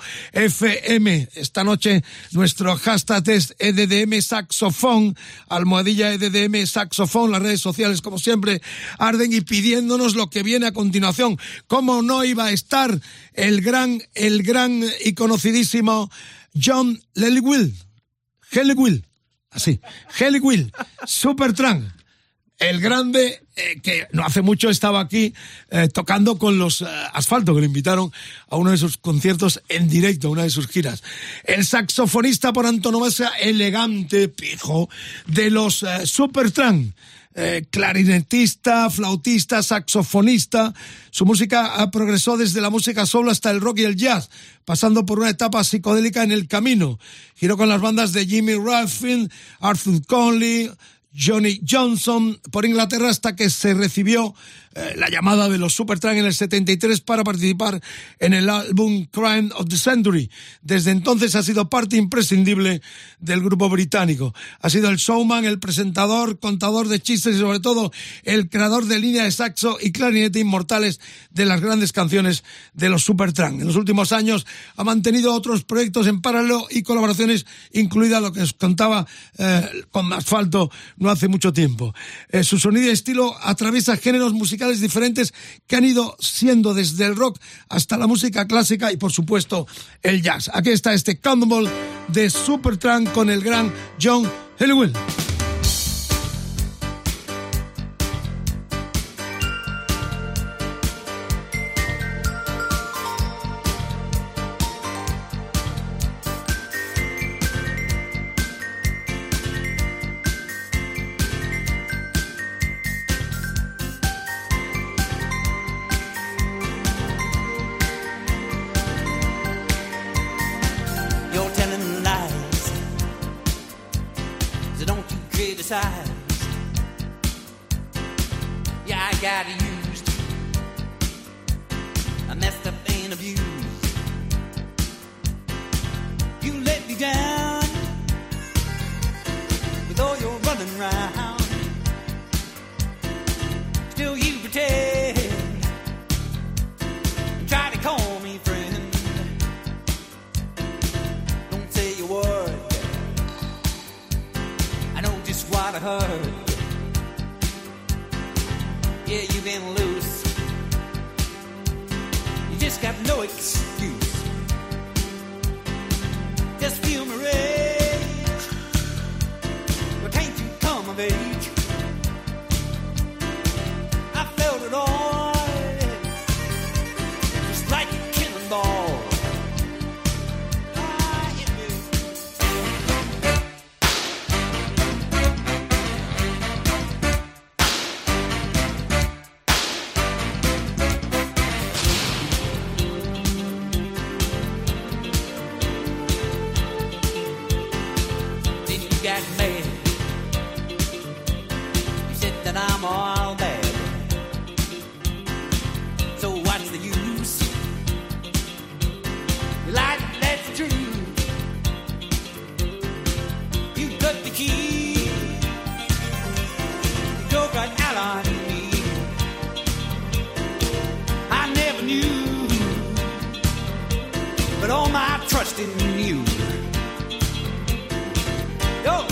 f m. Esta noche, nuestro hashtag es E D D M Saxofón, almohadilla E D D M Saxofón. Las redes sociales, como siempre, arden y pidiéndonos lo que viene a continuación. ¿Cómo no iba a estar el gran, el gran y conocidísimo John Helliwell, Helliwell, así, Helliwell, Supertramp, el grande, eh, que no hace mucho estaba aquí eh, tocando con los eh, Asfalto, que le invitaron a uno de sus conciertos en directo, a una de sus giras. El saxofonista por antonomasia, elegante, pijo, de los eh, Supertramp. Eh, clarinetista, flautista, saxofonista. Su música progresó desde la música soul hasta el rock y el jazz, pasando por una etapa psicodélica en el camino. Giró con las bandas de Jimmy Ruffin, Arthur Conley, Johnny Johnson por Inglaterra hasta que se recibió eh, la llamada de los Supertramp en el setenta y tres para participar en el álbum Crime of the Century. Desde entonces ha sido parte imprescindible del grupo británico. Ha sido el showman, el presentador, contador de chistes y sobre todo el creador de línea de saxo y clarinete inmortales de las grandes canciones de los Supertramp. En los últimos años ha mantenido otros proyectos en paralelo y colaboraciones, incluida lo que os contaba eh, con Asfalto no hace mucho tiempo. Eh, su sonido y estilo atraviesa géneros musicales diferentes que han ido siendo desde el rock hasta la música clásica y, por supuesto, el jazz. Aquí está este Cannonball de Supertramp con el gran John Helliwell. Yeah, I got used. I messed up and abused. You let me down with all your running round. Still you pretend and try to call me friend. Don't say a word. I know just what I heard. Yeah, you've been loose. You just got no excuse. Just feel my rage. But can't you come of age? I felt it all, just like a cannonball. I'm all bad. So what's the use? You lied, that's the truth. You cut the key. You broke right out on me. I never knew, but all my trust in you. Yo.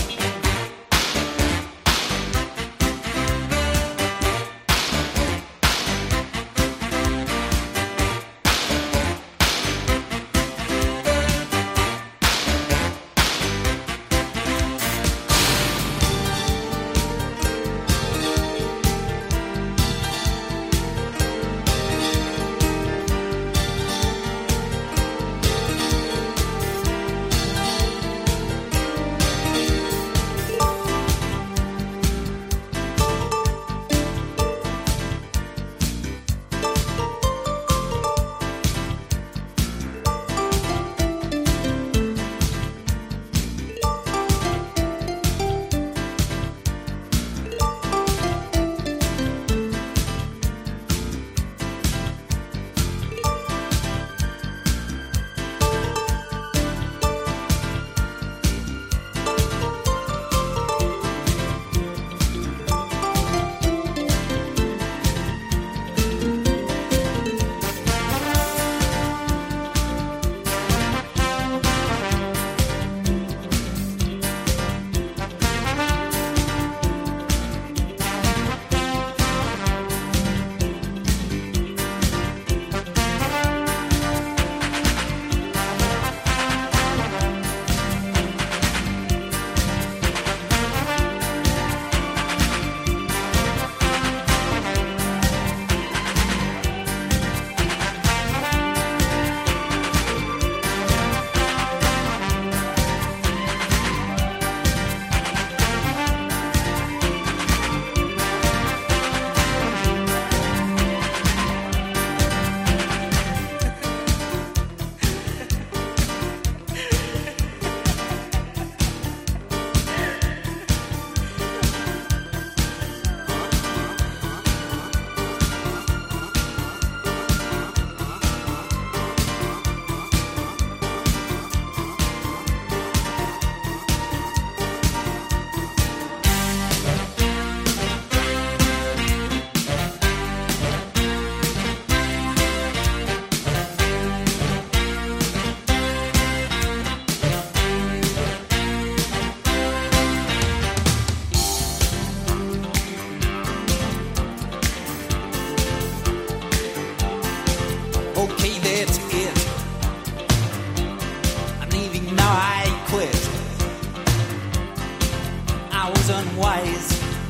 wise.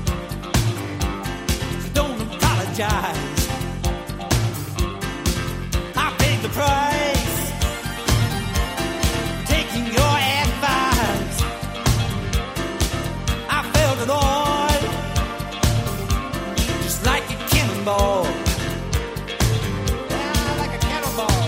So don't apologize. I paid the price, taking your advice. I felt it all, just like a cannonball. Yeah, like a cannonball.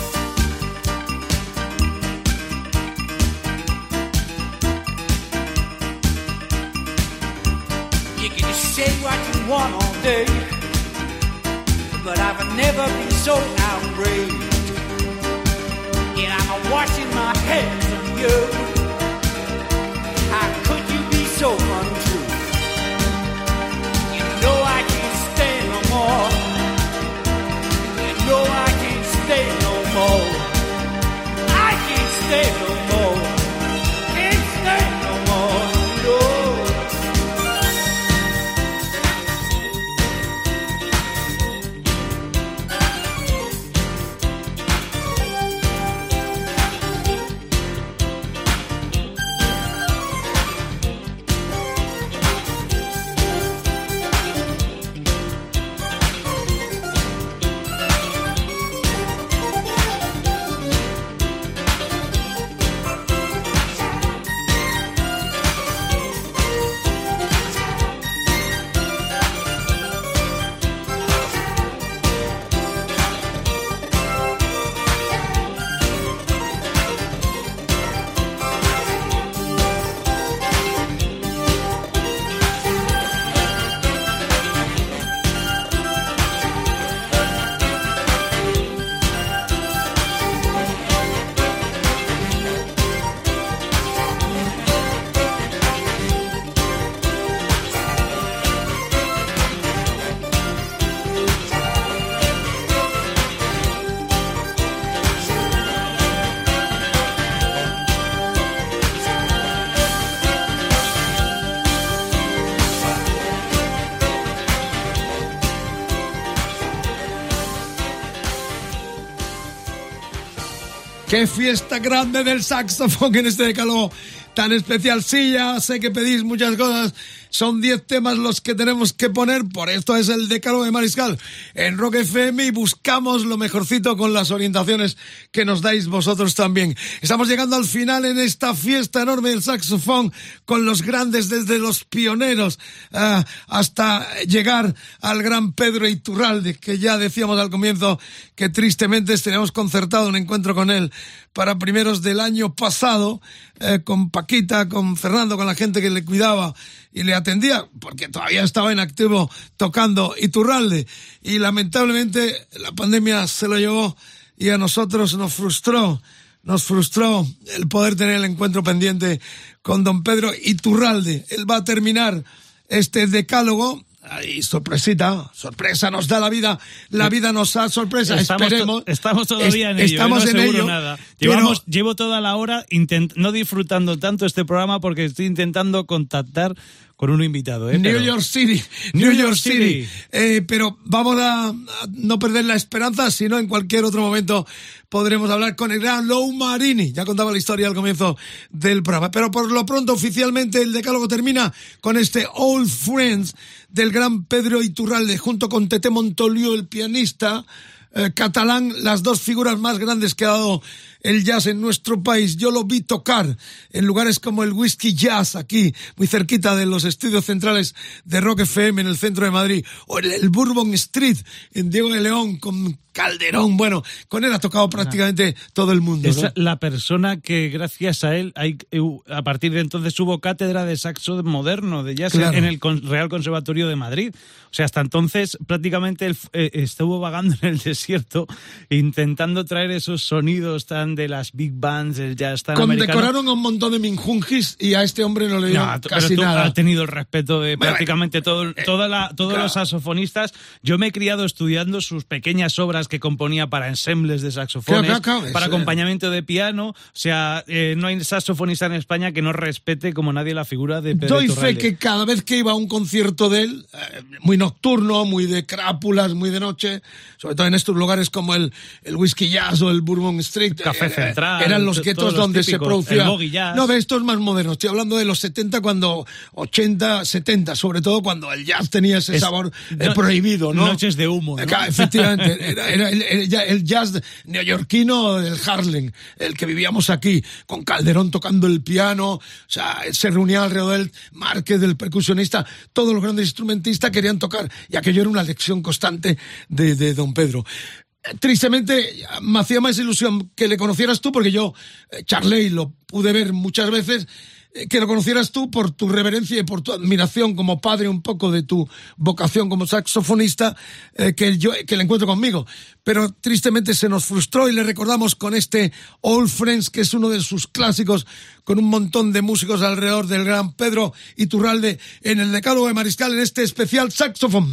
You can say what you want all day, but I've never been so outraged. And I'm washing my hands on you. How could you be so untrue? You know I can't stay no more. You know I can't stay no more. I can't stay no more. Can't stay no more. No. ¡Qué fiesta grande del saxofón en este decálogo tan especial! Sí, ya sé que pedís muchas cosas. Son diez temas los que tenemos que poner. Por esto es el decálogo de Mariscal en Rock F M y buscamos lo mejorcito con las orientaciones que nos dais vosotros también. Estamos llegando al final en esta fiesta enorme del saxofón con los grandes, desde los pioneros uh, hasta llegar al gran Pedro Iturralde, que ya decíamos al comienzo que tristemente teníamos concertado un encuentro con él para primeros del año pasado, eh, con Paquita, con Fernando, con la gente que le cuidaba y le atendía, porque todavía estaba en activo tocando Iturralde, y lamentablemente la pandemia se lo llevó y a nosotros nos frustró, nos frustró el poder tener el encuentro pendiente con don Pedro Iturralde. Él va a terminar este decálogo. Ay, sorpresita, sorpresa nos da la vida, la vida nos da sorpresa, estamos esperemos. To- estamos todavía en ello, estamos no en aseguro ello, nada. pero... Llevamos, llevo toda la hora intent- no disfrutando tanto este programa porque estoy intentando contactar con un invitado. ¿eh? New Pero... York City, New, New York City. City. Eh, pero vamos a, a no perder la esperanza, sino en cualquier otro momento podremos hablar con el gran Lou Marini. Ya contaba la historia al comienzo del programa. Pero por lo pronto, oficialmente, el decálogo termina con este Old Friends del gran Pedro Iturralde, junto con Tete Montoliu, el pianista eh, catalán, las dos figuras más grandes que ha dado el jazz en nuestro país. Yo lo vi tocar en lugares como el Whisky Jazz, aquí, muy cerquita de los estudios centrales de Rock F M en el centro de Madrid, o en el Bourbon Street, en Diego de León, con Calderón. Bueno, con él ha tocado prácticamente todo el mundo. Es ¿no? la persona que gracias a él hay, a partir de entonces hubo cátedra de saxo moderno, de jazz, claro, en el Real Conservatorio de Madrid. O sea, hasta entonces prácticamente él eh, estuvo vagando en el desierto intentando traer esos sonidos tan de las big bands, el jazz tan americano. Condecoraron a un montón de minjungis y a este hombre no le dio no, casi pero tú nada. has tenido el respeto de bueno, prácticamente todo, eh, toda la, todos claro. los saxofonistas. Yo me he criado estudiando sus pequeñas obras que componía para ensembles de saxofones, claro, claro, claro, para es, acompañamiento de piano. O sea, eh, no hay saxofonista en España que no respete como nadie la figura de Pedro Doy Iturralde. fe que cada vez que iba a un concierto de él, eh, muy nocturno, muy de crápulas, muy de noche, sobre todo en estos lugares como el, el Whisky Jazz o el Bourbon Street, Café Café Central. Eran los guetos donde típicos, se producía. El boogie jazz. No, esto es más moderno. Estoy hablando de los setenta, cuando ochenta, setenta, sobre todo cuando el jazz tenía ese es, sabor eh, no, prohibido, ¿no? Noches de humo, ¿no? Efectivamente, era, era el, el, el jazz neoyorquino del Harlem, el que vivíamos aquí, con Calderón tocando el piano, o sea, se reunía alrededor del Márquez, del percusionista, todos los grandes instrumentistas querían tocar, y aquello era una lección constante de, de don Pedro. Tristemente, me hacía más ilusión que le conocieras tú, porque yo, eh, Charley, lo pude ver muchas veces, eh, que lo conocieras tú por tu reverencia y por tu admiración como padre, un poco de tu vocación como saxofonista, eh, que yo que le encuentro conmigo. Pero tristemente se nos frustró y le recordamos con este Old Friends, que es uno de sus clásicos, con un montón de músicos alrededor del gran Pedro Iturralde en el Decálogo de Mariscal, en este especial saxofón.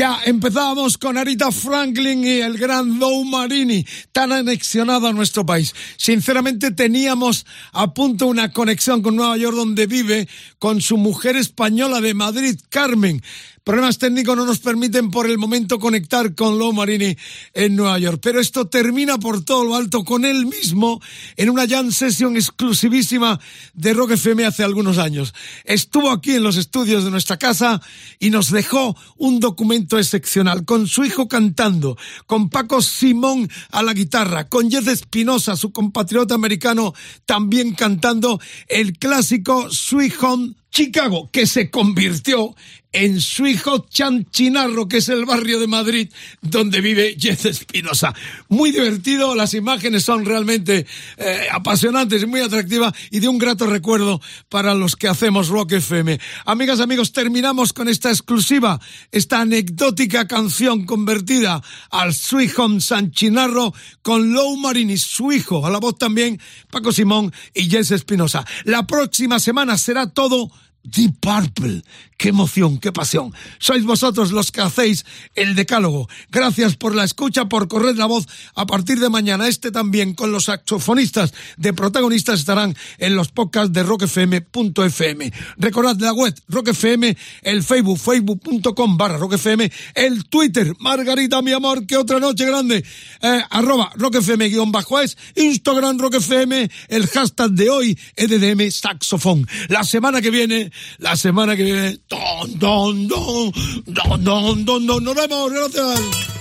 Ya empezábamos con Aretha Franklin y el gran Lou Marini, tan anexionado a nuestro país. Sinceramente teníamos a punto una conexión con Nueva York, donde vive con su mujer española de Madrid, Carmen. Problemas técnicos no nos permiten por el momento conectar con Lou Marini en Nueva York. Pero esto termina por todo lo alto con él mismo en una jam session exclusivísima de Rock F M hace algunos años. Estuvo aquí en los estudios de nuestra casa y nos dejó un documento excepcional, con su hijo cantando, con Paco Simón a la guitarra, con Jess Espinosa, su compatriota americano, también cantando el clásico Sweet Home Chicago, que se convirtió en Sweet Home Chanchinarro, que es el barrio de Madrid donde vive Jess Espinosa. Muy divertido, las imágenes son realmente eh, apasionantes y muy atractivas y de un grato recuerdo para los que hacemos Rock F M. Amigas, amigos, terminamos con esta exclusiva, esta anecdótica canción convertida al Sweet Home Chanchinarro con Lou Marini, su hijo, a la voz también Paco Simón y Jess Espinosa. La próxima semana será todo Deep Purple. ¡Qué emoción, qué pasión! Sois vosotros los que hacéis el decálogo. Gracias por la escucha, por correr la voz. A partir de mañana, este también, con los saxofonistas de protagonistas, estarán en los podcasts de rock f m punto f m. Recordad la web Rock F M, el Facebook, facebook punto com barra rock f m, el Twitter, Margarita, mi amor, que otra noche grande, eh, arroba Rock F M guión bajo es, Instagram Rock F M, el hashtag de hoy, E D D M Saxofón. La semana que viene, la semana que viene, don, don, don, don, don, don, don, nos vemos, gracias.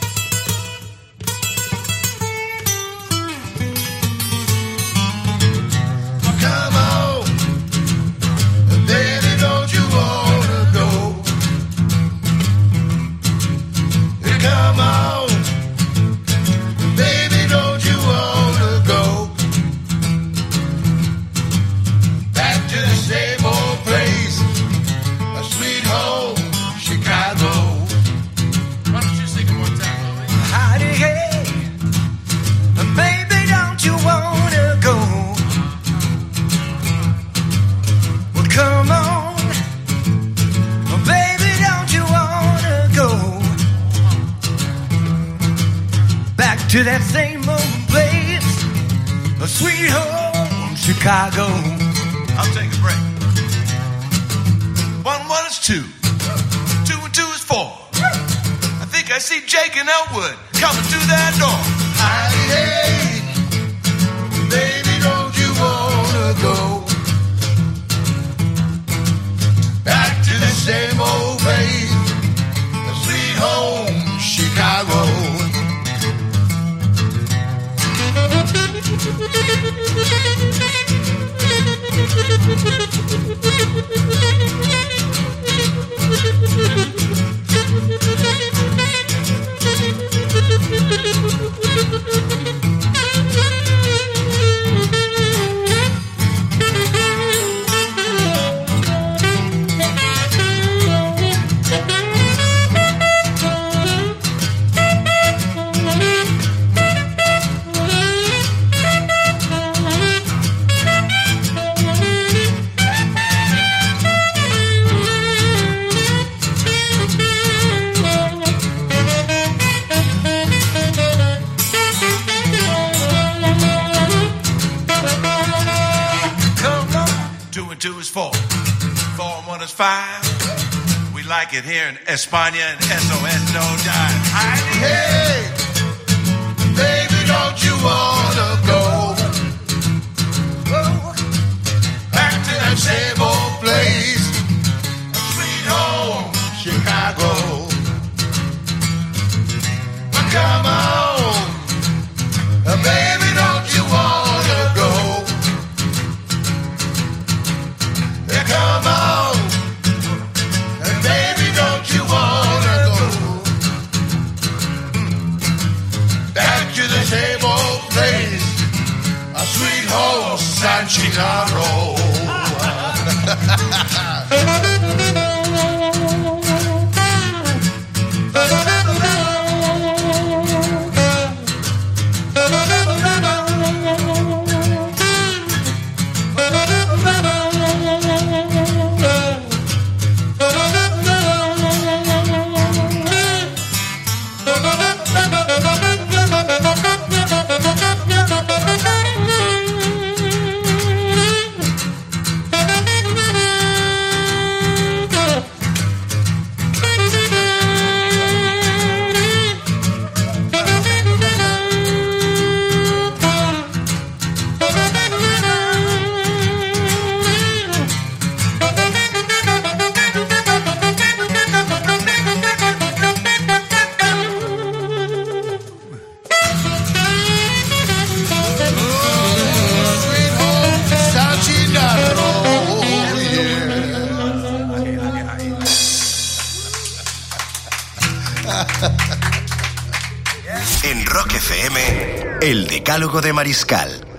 Come on, baby, don't you wanna go? Come on, baby, don't you wanna go? Back to the same old place, a sweet home, Chicago. Why don't you sing it one time, Louie? Howdy, hey, baby, don't you wanna go? Well, come on, baby, don't you wanna go? Back to that same old place, a sweet home, Chicago. I'll take a break. One and one is two. Two and two is four. I think I see Jake and Elwood coming through that door. Hi, hey, baby, don't you wanna go? Back to the same old place, the sweet home, Chicago. Two is four. Four and one is five. We like it here in España and S O S, no dive. Hey, baby, don't you wanna go? Back to that same old place, sweet home, Chicago. Come on, baby, don't you wanna go? Come on, and baby, don't you wanna go? Back to the same old place, a sweet home, San Chicago. En Rock F M, el Decálogo de Mariscal